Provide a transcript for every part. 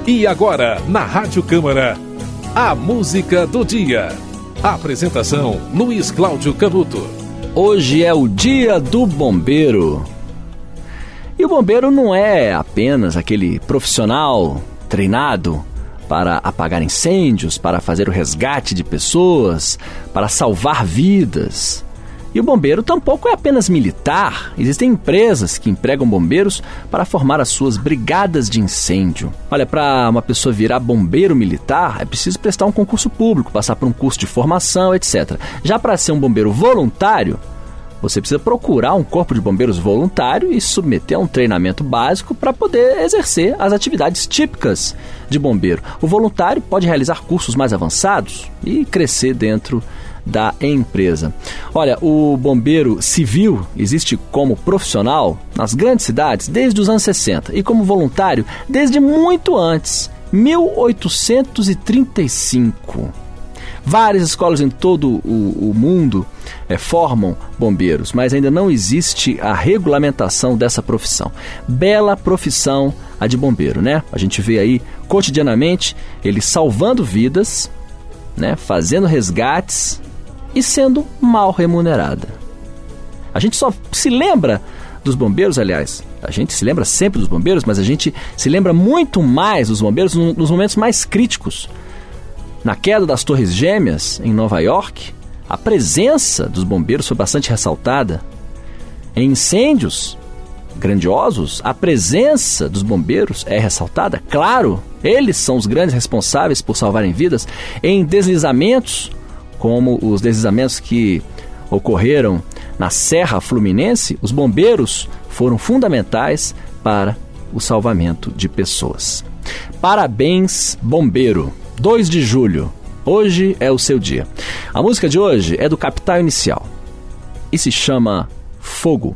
E agora, na Rádio Câmara, a música do dia. Apresentação, Luiz Cláudio Canuto. Hoje é o Dia do Bombeiro. E o bombeiro não é apenas aquele profissional treinado para apagar incêndios, para fazer o resgate de pessoas, para salvar vidas. E o bombeiro tampouco é apenas militar. Existem empresas que empregam bombeiros para formar as suas brigadas de incêndio. Olha, para uma pessoa virar bombeiro militar, é preciso prestar um concurso público, passar por um curso de formação, etc. Já para ser um bombeiro voluntário, você precisa procurar um corpo de bombeiros voluntário e submeter a um treinamento básico para poder exercer as atividades típicas de bombeiro. O voluntário pode realizar cursos mais avançados e crescer dentro da empresa. Olha, o bombeiro civil existe como profissional nas grandes cidades desde os anos 60 e como voluntário desde muito antes, 1835. Várias escolas em todo o mundo formam bombeiros, mas ainda não existe a regulamentação dessa profissão. Bela profissão a de bombeiro, né? A gente vê aí cotidianamente eles salvando vidas, né? Fazendo resgates e sendo mal remunerada. A gente só se lembra dos bombeiros, aliás, a gente se lembra sempre dos bombeiros, mas a gente se lembra muito mais dos bombeiros nos momentos mais críticos. Na queda das Torres Gêmeas, em Nova York, a presença dos bombeiros foi bastante ressaltada. Em incêndios grandiosos, a presença dos bombeiros é ressaltada. Claro, eles são os grandes responsáveis por salvarem vidas. Em deslizamentos, como os deslizamentos que ocorreram na Serra Fluminense, os bombeiros foram fundamentais para o salvamento de pessoas. Parabéns, bombeiro! 2 de julho, hoje é o seu dia. A música de hoje é do Capital Inicial e se chama Fogo.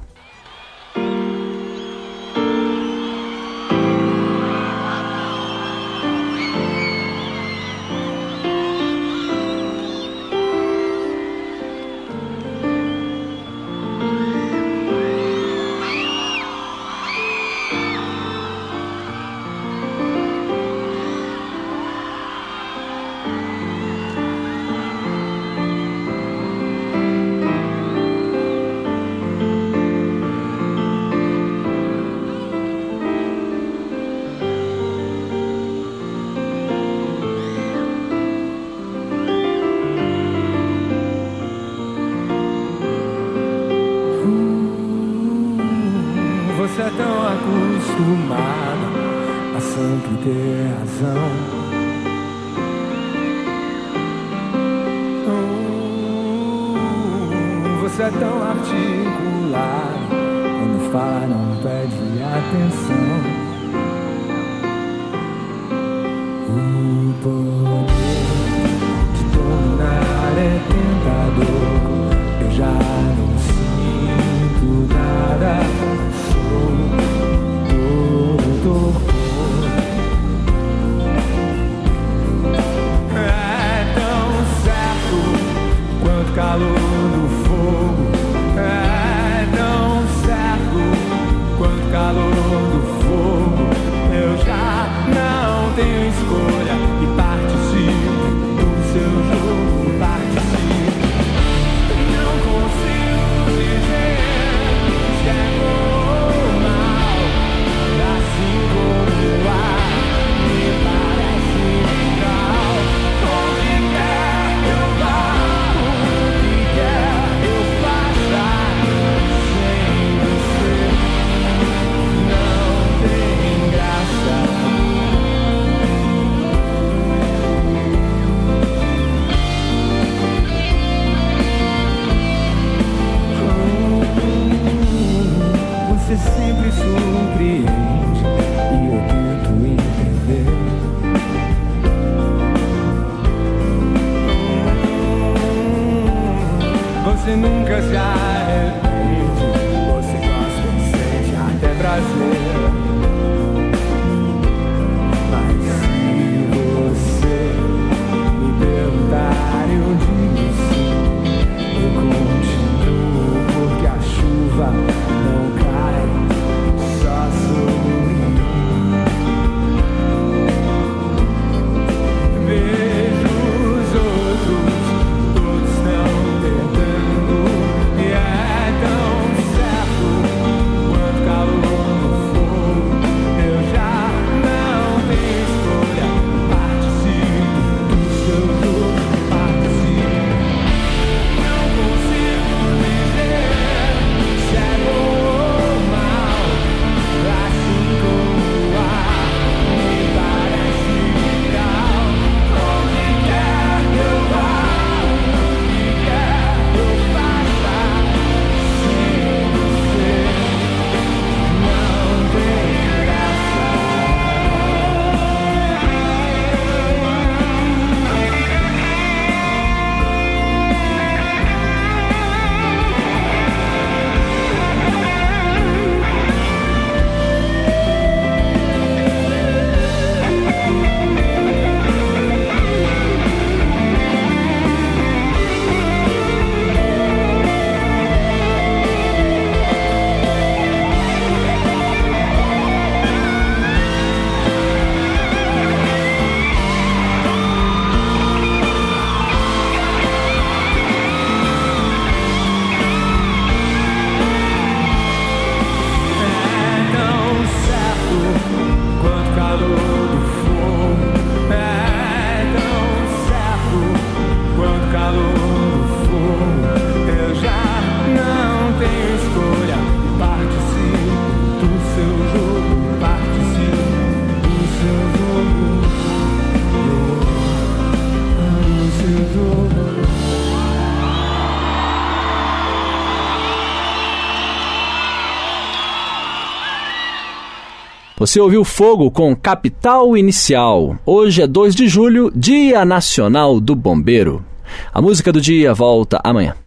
Você é tão acostumado a sempre ter razão. Você é tão articulado, quando fala não pede atenção. O poder de dominar é tentador. Eu já não sinto nada. É tão certo quanto calor do fogo. É tão certo quanto calor do fogo. Eu já não tenho escolha e participo do seu jogo. Participo. Não consigo dizer se é bom. Você sempre surpreende e eu tento entender. Você nunca se arrepende. Você gosta e sente até prazer. Mas se você me perguntar, eu digo sim. Eu continuo porque a chuva não cai, só sobre mim. Você ouviu Fogo com Capital Inicial. Hoje é 2 de julho, Dia Nacional do Bombeiro. A música do dia volta amanhã.